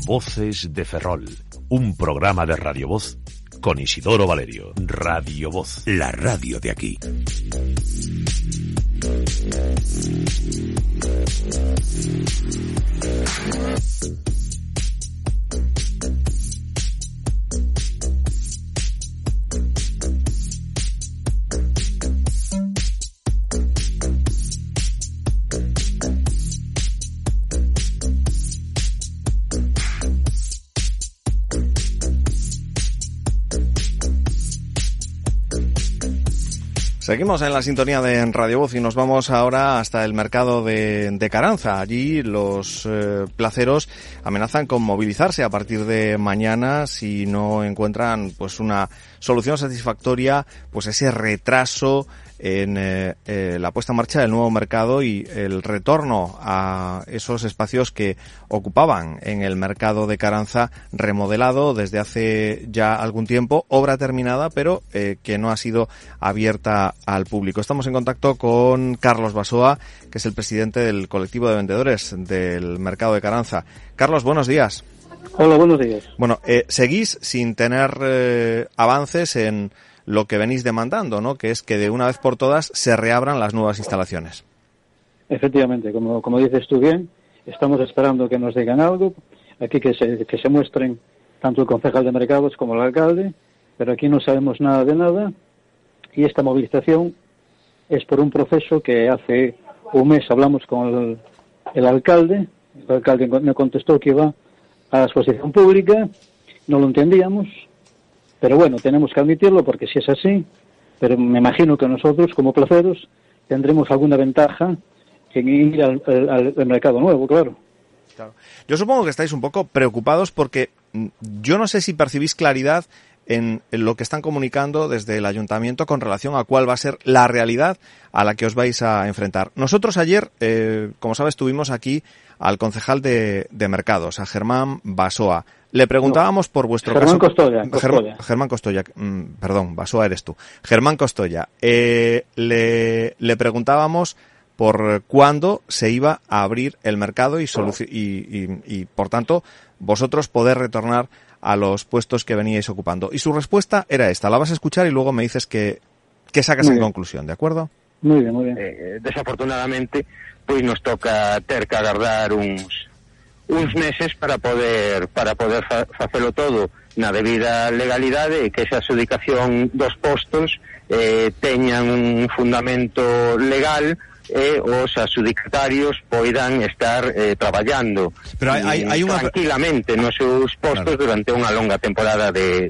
Voces de Ferrol, un programa de Radio Voz con Isidoro Valerio. Radio Voz, la radio de aquí. Seguimos en la sintonía de Radio Voz y nos vamos ahora hasta el mercado de Caranza. Allí los placeros amenazan con movilizarse a partir de mañana si no encuentran pues una solución satisfactoria, pues ese retraso en la puesta en marcha del nuevo mercado y el retorno a esos espacios que ocupaban en el mercado de Caranza, remodelado desde hace ya algún tiempo, obra terminada, pero que no ha sido abierta al público. Estamos en contacto con Carlos Basoa, que es el presidente del colectivo de vendedores del mercado de Caranza. Carlos, buenos días. Hola, buenos días. Bueno, seguís sin tener avances en lo que venís demandando, ¿no? Que es que de una vez por todas se reabran las nuevas instalaciones. Efectivamente, como dices tú bien, estamos esperando que nos digan algo, aquí que se muestren tanto el concejal de mercados como el alcalde, pero aquí no sabemos nada de nada, y esta movilización es por un proceso que hace un mes hablamos con el alcalde me contestó que iba a la exposición pública, no lo entendíamos, pero bueno, tenemos que admitirlo porque si es así, pero me imagino que nosotros como placeros tendremos alguna ventaja en ir al mercado nuevo, claro. Yo supongo que estáis un poco preocupados porque yo no sé si percibís claridad en lo que están comunicando desde el ayuntamiento con relación a cuál va a ser la realidad a la que os vais a enfrentar. Nosotros ayer, como sabes, tuvimos aquí al concejal de mercados, a Germán Basoa. Le preguntábamos por vuestro caso. Germán Costoya. Perdón, Basoa eres tú. Germán Costoya. Le preguntábamos por cuándo se iba a abrir el mercado y por tanto, vosotros poder retornar a los puestos que veníais ocupando. Y su respuesta era esta. La vas a escuchar y luego me dices que sacas en conclusión, ¿de acuerdo? Muy bien, muy bien. Desafortunadamente, pois nos toca ter que agardar uns meses para poder facelo todo na debida legalidade e que esa adjudicación dos postos teñan un fundamento legal e os adjudicatarios poidan estar traballando tranquilamente nos seus postos durante unha longa temporada de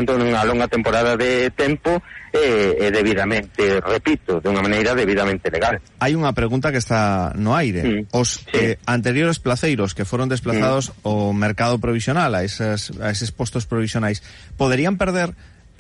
tempo e debidamente, repito, de unha maneira debidamente legal. Hai unha pregunta que está no aire. Os anteriores placeiros que foron desplazados ao mercado provisional, a eses postos provisionais, poderían perder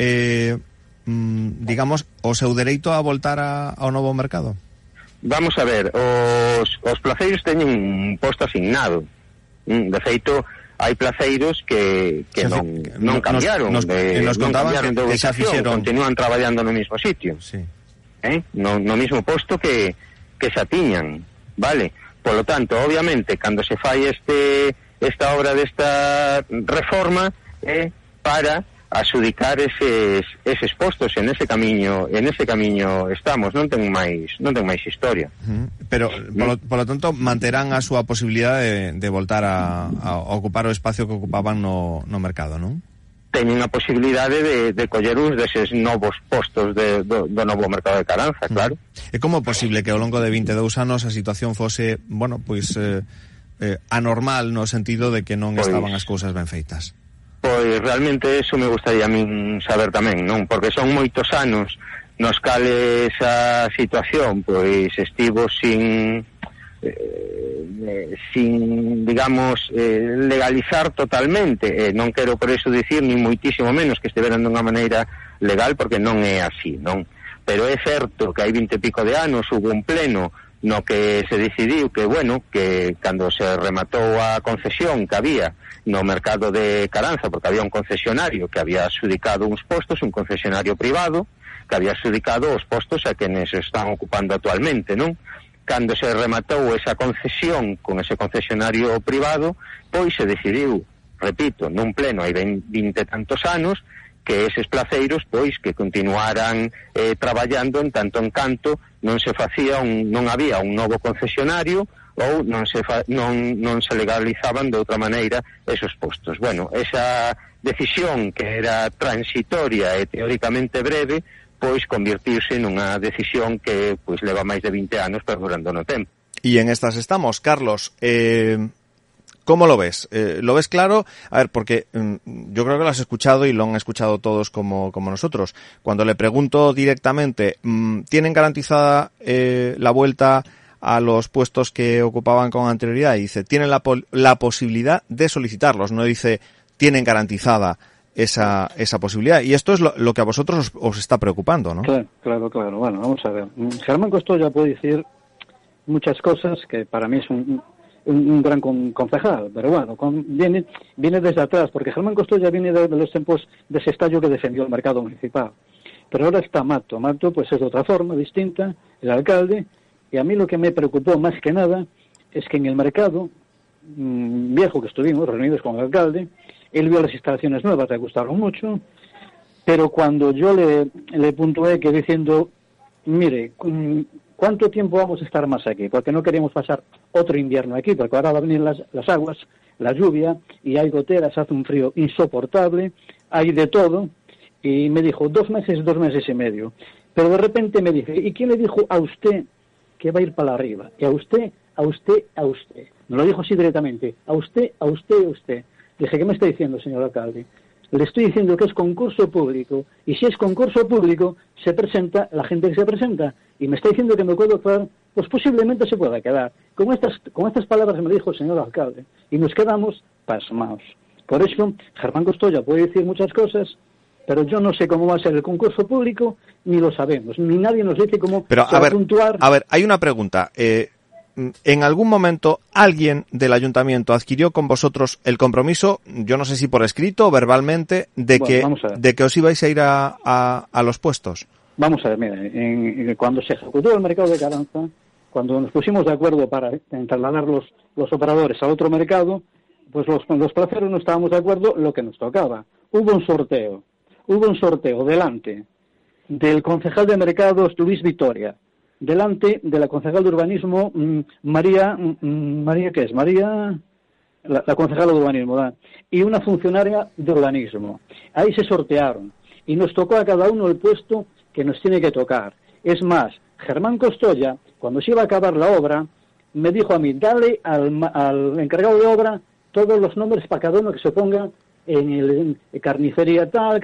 digamos, o seu dereito a voltar ao novo mercado? Vamos a ver, os placeiros teñen un posto asignado. De feito, hai placeiros que non cambiaron nos contaban de ubicación, continúan traballando no mismo sitio. Sí. No mismo posto que xa tiñan, vale? Polo tanto, obviamente, cando se fai esta obra desta reforma para adjudicar eses postos, en ese camiño estamos, non ten máis historia. Pero polo tanto manterán a súa posibilidade de voltar a ocupar o espacio que ocupaban no mercado, non? Teñen a posibilidade de coller uns deses novos postos do novo mercado de Caranza, claro. É como posible que ao longo de 22 anos a situación fose, bueno, pois anormal no sentido de que non estaban as cousas ben feitas? Pois realmente eso me gustaría a min saber tamén, non? Porque son moitos anos nos cales a situación pois estivo sin digamos legalizar totalmente, non quero por eso dicir ni moitísimo menos que estiveran dunha maneira legal, porque non é así, non? Pero é certo que hai 20 e pico de anos hubo un pleno no que se decidiu que, bueno, que cando se rematou a concesión que había no mercado de Caranza, porque había un concesionario que había adjudicado uns postos, un concesionario privado, que había adjudicado os postos a quenes están ocupando actualmente, non? Cando se rematou esa concesión con ese concesionario privado, pois se decidiu repito, nun pleno hai 20 e tantos anos, que eses placeiros pois que continuaran traballando en tanto en canto non se facía non había un novo concesionario ou non se legalizaban de outra maneira esos postos. Bueno, esa decisión que era transitoria e teóricamente breve, pois convirtiuse nunha decisión que pois leva máis de 20 anos perdurando no tempo. Y en estas estamos. Carlos, ¿cómo lo ves? ¿Lo ves claro? A ver, porque yo creo que lo has escuchado y lo han escuchado todos como nosotros. Cuando le pregunto directamente, ¿tienen garantizada la vuelta a los puestos que ocupaban con anterioridad? Y dice, tienen la posibilidad de solicitarlos. No dice, tienen garantizada esa posibilidad. Y esto es lo que a vosotros os está preocupando, ¿no? Claro. Bueno, vamos a ver. Germán Costoya puede decir muchas cosas que para mí es un gran concejal, pero bueno, viene desde atrás, porque Germán Costoya viene de los tiempos de ese estallo que defendió el mercado municipal. Pero ahora está Mato pues es de otra forma, distinta, el alcalde, y a mí lo que me preocupó más que nada es que en el mercado viejo que estuvimos reunidos con el alcalde, él vio las instalaciones nuevas, le gustaron mucho, pero cuando yo le puntué que diciendo, mire, ¿cuánto tiempo vamos a estar más aquí? Porque no queremos pasar otro invierno aquí, porque ahora va a venir las aguas, la lluvia, y hay goteras, hace un frío insoportable, hay de todo, y me dijo, 2 meses y medio. Pero de repente me dice, ¿y quién le dijo a usted que va a ir para arriba? Y a usted. Me lo dijo así directamente, a usted. Dije, ¿qué me está diciendo, señor alcalde? Le estoy diciendo que es concurso público, y si es concurso público, se presenta la gente que se presenta, y me está diciendo que me puedo quedar, pues posiblemente se pueda quedar. Con estas palabras me dijo el señor alcalde, y nos quedamos pasmados. Por eso, Germán Costoya puede decir muchas cosas, pero yo no sé cómo va a ser el concurso público, ni lo sabemos, ni nadie nos dice cómo va a puntuar. A ver, hay una pregunta. ¿En algún momento alguien del ayuntamiento adquirió con vosotros el compromiso, yo no sé si por escrito o verbalmente, de que os ibais a ir a los puestos? Vamos a ver, mira, cuando se ejecutó el mercado de Caranza, cuando nos pusimos de acuerdo para trasladar los operadores a otro mercado, pues los placeros no estábamos de acuerdo lo que nos tocaba. Hubo un sorteo delante del concejal de mercados Luis Vitoria, delante de la concejal de urbanismo María, ¿qué es? María, la concejala de urbanismo, ¿verdad? Y una funcionaria de urbanismo. Ahí se sortearon y nos tocó a cada uno el puesto que nos tiene que tocar. Es más, Germán Costoya, cuando se iba a acabar la obra, me dijo a mí, dale al encargado de obra todos los nombres para cada uno que se ponga en el carnicería tal,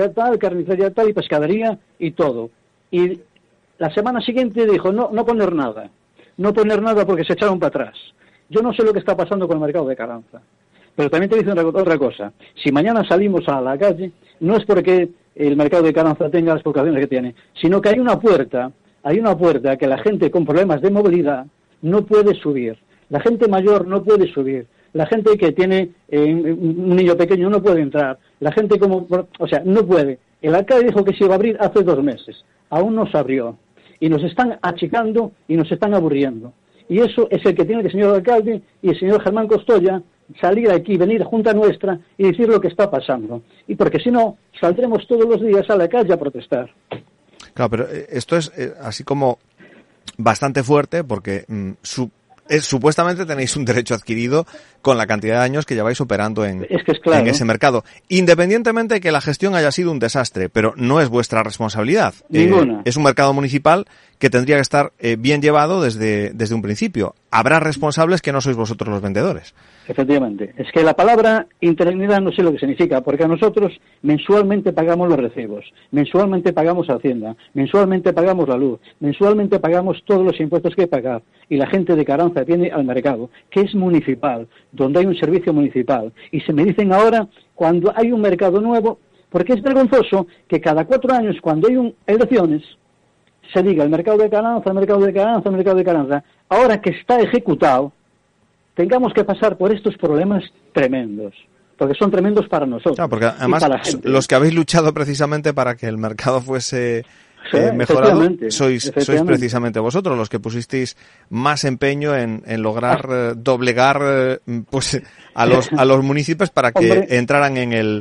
y pescadería y todo. Y la semana siguiente dijo, no poner nada porque se echaron para atrás. Yo no sé lo que está pasando con el mercado de Caranza, pero también te digo otra cosa. Si mañana salimos a la calle, no es porque el mercado de Caranza tenga las vocaciones que tiene, sino que hay una puerta que la gente con problemas de movilidad no puede subir. La gente mayor no puede subir. La gente que tiene un niño pequeño no puede entrar. La gente no puede. El alcalde dijo que se iba a abrir hace 2 meses. Aún no se abrió. Y nos están achicando y nos están aburriendo. Y eso es el que tiene el señor alcalde y el señor Germán Costoya salir aquí, venir a Junta Nuestra y decir lo que está pasando. Y porque si no, saldremos todos los días a la calle a protestar. Claro, pero esto es así como bastante fuerte porque supuestamente tenéis un derecho adquirido con la cantidad de años que lleváis operando en ese mercado. Independientemente de que la gestión haya sido un desastre, pero no es vuestra responsabilidad. Ninguna. Es un mercado municipal que tendría que estar bien llevado desde un principio. Habrá responsables que no sois vosotros los vendedores. Efectivamente. Es que la palabra interinidad no sé lo que significa, porque a nosotros mensualmente pagamos los recibos, mensualmente pagamos Hacienda, mensualmente pagamos la luz, mensualmente pagamos todos los impuestos que hay que pagar. Y la gente de Caranza viene al mercado, que es municipal, donde hay un servicio municipal. Y se me dicen ahora, cuando hay un mercado nuevo, porque es vergonzoso que cada 4 años, cuando hay elecciones, se diga el mercado de Caranza. Ahora que está ejecutado, tengamos que pasar por estos problemas tremendos, porque son tremendos para nosotros. Claro, porque además los que habéis luchado precisamente para que el mercado fuese mejorado, sois precisamente vosotros los que pusisteis más empeño en lograr doblegar pues a los municipios para que entraran en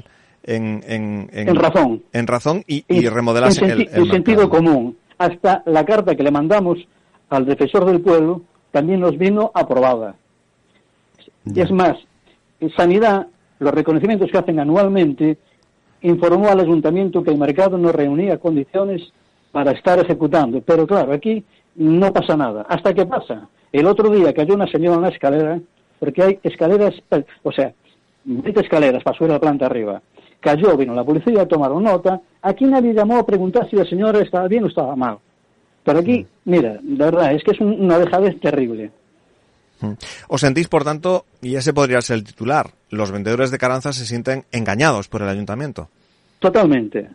razón y remodelasen el sentido común. Hasta la carta que le mandamos al defensor del pueblo también nos vino aprobada. Y es más, en Sanidad, los reconocimientos que hacen anualmente, informó al ayuntamiento que el mercado no reunía condiciones para estar ejecutando. Pero claro, aquí no pasa nada. ¿Hasta qué pasa? El otro día cayó una señora en la escalera, porque hay escaleras, 20 escaleras para subir a la planta arriba. Cayó, vino la policía, tomaron nota. Aquí nadie llamó a preguntar si la señora estaba bien o estaba mal. Pero aquí, mira, de verdad, es que es una dejadez terrible. Os sentís, por tanto, y ese podría ser el titular, los vendedores de Carranza se sienten engañados por el ayuntamiento. Totalmente.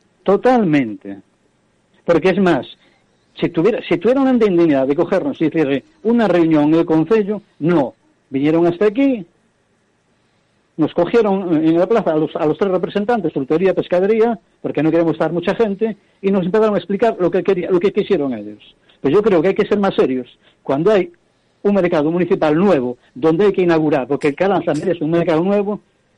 Porque es más, si tuvieran la indignidad de cogernos y decir una reunión en el concello, no, vinieron hasta aquí, nos cogieron en la plaza a los 3 representantes, frutería, pescadería, porque no queremos estar mucha gente, y nos empezaron a explicar lo que quisieron ellos. Pues yo creo que hay que ser más serios. Cuando hay un mercado municipal nuevo, donde hay que inaugurar, porque el Carranza merece un mercado nuevo,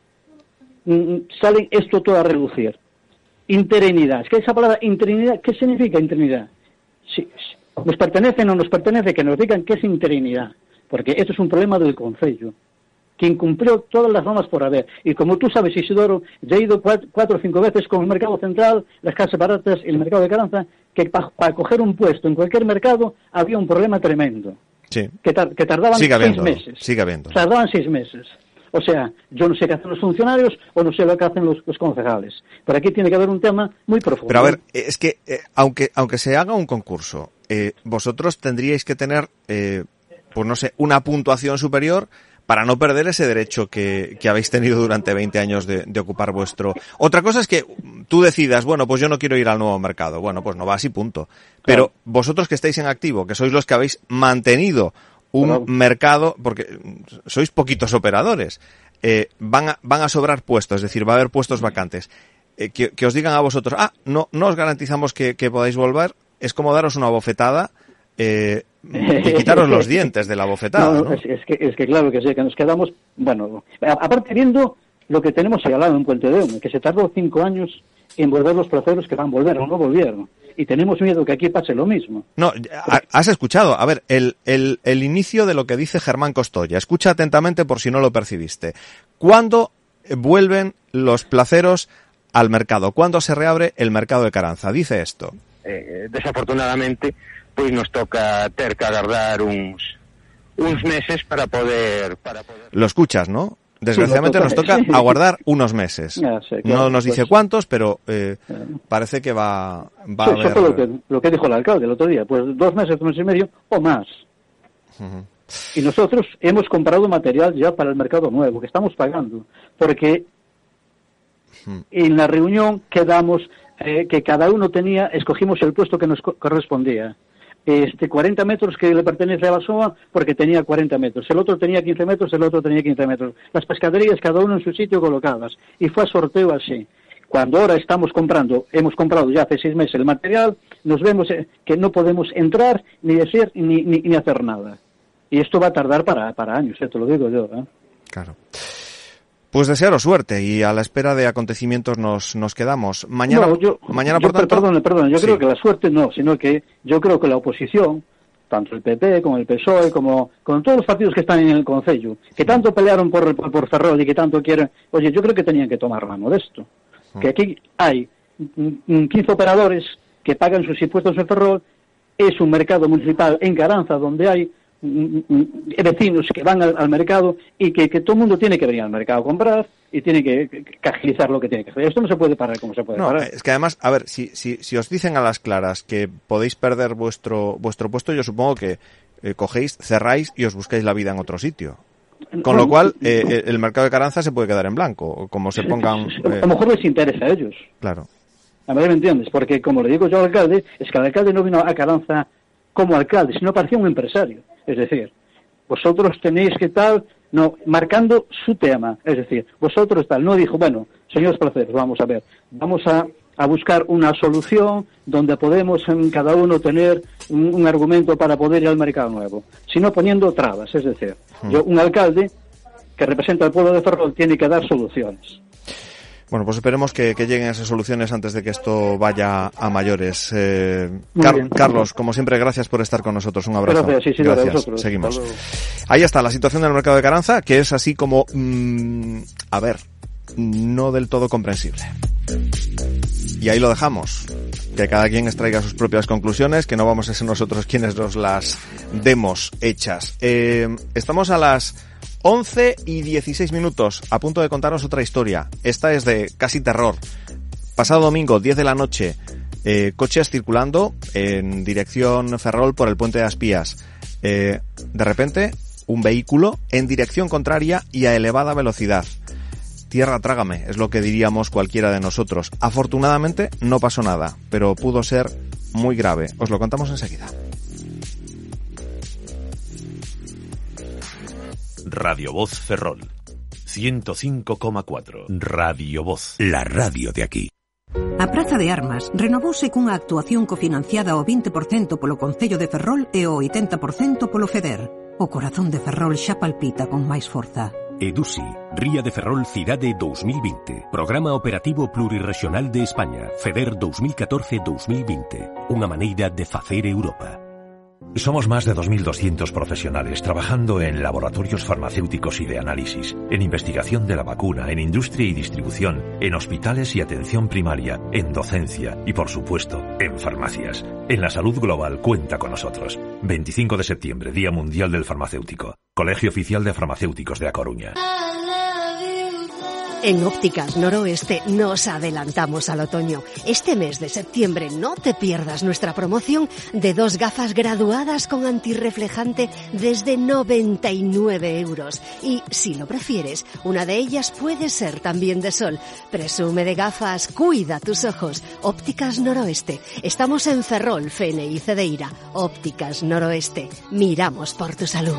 sale esto todo a relucir. Interinidad. Es que esa palabra interinidad, ¿qué significa interinidad? Si nos pertenece o no nos pertenece, que nos digan qué es interinidad. Porque esto es un problema del concello, que incumplió todas las normas por haber. Y como tú sabes, Isidoro, ya he ido 4 o 5 veces con el mercado central, las casas baratas y el mercado de Carranza, que para coger un puesto en cualquier mercado había un problema tremendo. Sí. Que tardaban 6 meses. Sigue habiendo. Tardaban 6 meses. O sea, yo no sé qué hacen los funcionarios o no sé lo que hacen los concejales. Pero aquí tiene que haber un tema muy profundo. Pero a ver, es que aunque se haga un concurso, vosotros tendríais que tener, pues no sé, una puntuación superior para no perder ese derecho que habéis tenido durante 20 años de ocupar vuestro... Otra cosa es que tú decidas, bueno, pues yo no quiero ir al nuevo mercado. Bueno, pues no vas y punto. Pero vosotros que estáis en activo, que sois los que habéis mantenido un mercado, porque sois poquitos operadores, van a sobrar puestos, es decir, va a haber puestos vacantes. Que os digan a vosotros, no os garantizamos que podáis volver, es como daros una bofetada y quitaros los dientes de la bofetada. ¿No? Es que claro que sí, que nos quedamos, bueno, aparte viendo lo que tenemos ahí al lado en Puente de Deume, que se tardó 5 años en volver los placeros que van a volver o no volvieron. Y tenemos miedo que aquí pase lo mismo. No, has escuchado. A ver, el inicio de lo que dice Germán Costoya. Escucha atentamente por si no lo percibiste. ¿Cuándo vuelven los placeros al mercado? ¿Cuándo se reabre el mercado de Carranza? Dice esto. Desafortunadamente, pois nos toca ter que agardar uns meses para poder... Lo escuchas, ¿no? Desgraciadamente nos toca aguardar unos meses. Ya sé, claro, no nos dice cuántos, pero parece que va a haber... Eso fue lo que dijo el alcalde el otro día, pues 2 meses, 2 meses y medio o más. Uh-huh. Y nosotros hemos comprado material ya para el mercado nuevo, que estamos pagando, porque en la reunión quedamos que cada uno escogimos el puesto que nos correspondía. 40 metros que le pertenece a Basoa porque tenía 40 metros, el otro tenía 15 metros, el otro tenía 15 metros. Las pescaderías cada uno en su sitio colocadas, y fue a sorteo así. Cuando ahora hemos comprado ya hace 6 meses el material, nos vemos que no podemos entrar, ni decir, ni hacer nada. Y esto va a tardar para años, te lo digo yo. Claro. Pues desearos suerte y a la espera de acontecimitos nos quedamos. Mañana, por tanto... Perdón, yo creo que la suerte no, sino que yo creo que la oposición, tanto el PP como el PSOE, como con todos los partidos que están en el concello, que tanto pelearon por Ferrol y que tanto quieren, oye, yo creo que tenían que tomar mano de esto. Que aquí hay 15 operadores que pagan sus impuestos en Ferrol, es un mercado municipal en Carranza donde hay vecinos que van al mercado y que todo el mundo tiene que venir al mercado a comprar y tiene que agilizar lo que tiene que hacer. Esto no se puede parar como se puede parar. Es que además, a ver, si os dicen a las claras que podéis perder vuestro puesto, yo supongo que cogéis, cerráis y os buscáis la vida en otro sitio. Con lo cual, el mercado de Carranza se puede quedar en blanco, como se pongan... A lo mejor les interesa a ellos. Claro. A ver, ¿me entiendes? Porque, como le digo yo al alcalde, es que el alcalde no vino a Carranza como alcalde, sino parecía un empresario. Es decir, vosotros tenéis que tal, no, marcando su tema. Es decir, vosotros tal, no dijo, bueno, señores placeros, vamos a ver, vamos a a buscar una solución donde podemos en cada uno tener un argumento para poder ir al mercado nuevo, sino poniendo trabas. Es decir, un alcalde que representa al pueblo de Ferrol tiene que dar soluciones. Bueno, pues esperemos que lleguen esas soluciones antes de que esto vaya a mayores. Carlos, como siempre, gracias por estar con nosotros. Un abrazo. Gracias. Gracias. A vosotros. Seguimos. Ahí está la situación del mercado de Carranza, que es así como, no del todo comprensible. Y ahí lo dejamos. Que cada quien extraiga sus propias conclusiones, que no vamos a ser nosotros quienes nos las demos hechas. Estamos a las 11:16, a punto de contaros otra historia. Esta es de casi terror. Pasado domingo, 10 de la noche, coches circulando en dirección Ferrol por el puente de Aspías. De repente, un vehículo en dirección contraria y a elevada velocidad. Tierra trágame, es lo que diríamos cualquiera de nosotros. Afortunadamente no pasó nada, pero pudo ser muy grave. Os lo contamos enseguida. Radio Voz Ferrol 105,4. Radio Voz, la radio de aquí. A Praza de Armas renovouse cunha actuación cofinanciada ao 20% polo Concello de Ferrol e ao 80% polo FEDER. O corazón de Ferrol xa palpita con máis forza. EDUSI, Ría de Ferrol Cidade 2020. Programa Operativo Plurirregional de España, FEDER 2014-2020. Unha maneira de facer Europa. Somos más de 2.200 profesionales trabajando en laboratorios farmacéuticos y de análisis, en investigación de la vacuna, en industria y distribución, en hospitales y atención primaria, en docencia y, por supuesto, en farmacias. En la salud global cuenta con nosotros. 25 de septiembre, Día Mundial del Farmacéutico. Colegio Oficial de Farmacéuticos de A Coruña. En Ópticas Noroeste nos adelantamos al otoño. Este mes de septiembre no te pierdas nuestra promoción de 2 gafas graduadas con antirreflejante desde 99 €. Y si lo prefieres, una de ellas puede ser también de sol. Presume de gafas, cuida tus ojos. Ópticas Noroeste. Estamos en Ferrol, Fene y Cedeira. Ópticas Noroeste. Miramos por tu salud.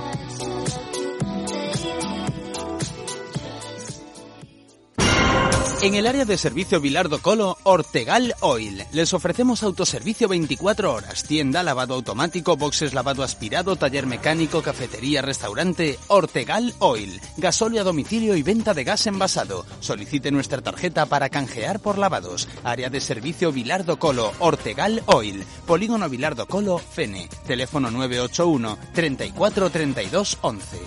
En el área de servicio Vilar do Colo, Ortegal Oil. Les ofrecemos autoservicio 24 horas, tienda, lavado automático, boxes, lavado aspirado, taller mecánico, cafetería, restaurante. Ortegal Oil. Gasóleo a domicilio y venta de gas envasado. Solicite nuestra tarjeta para canjear por lavados. Área de servicio Vilar do Colo, Ortegal Oil. Polígono Vilar do Colo, Fene. Teléfono 981 34 32 11.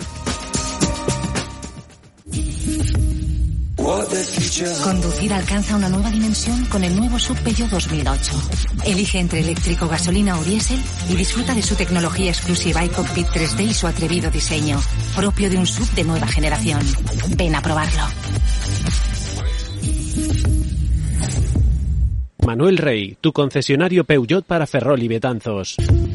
Conducir alcanza una nueva dimensión con el nuevo SUV Peugeot 2008. Elige entre eléctrico, gasolina o diésel y disfruta de su tecnología exclusiva y cockpit 3D y su atrevido diseño, propio de un SUV de nueva generación. Ven a probarlo. Manuel Rey, tu concesionario Peugeot para Ferrol y Betanzos.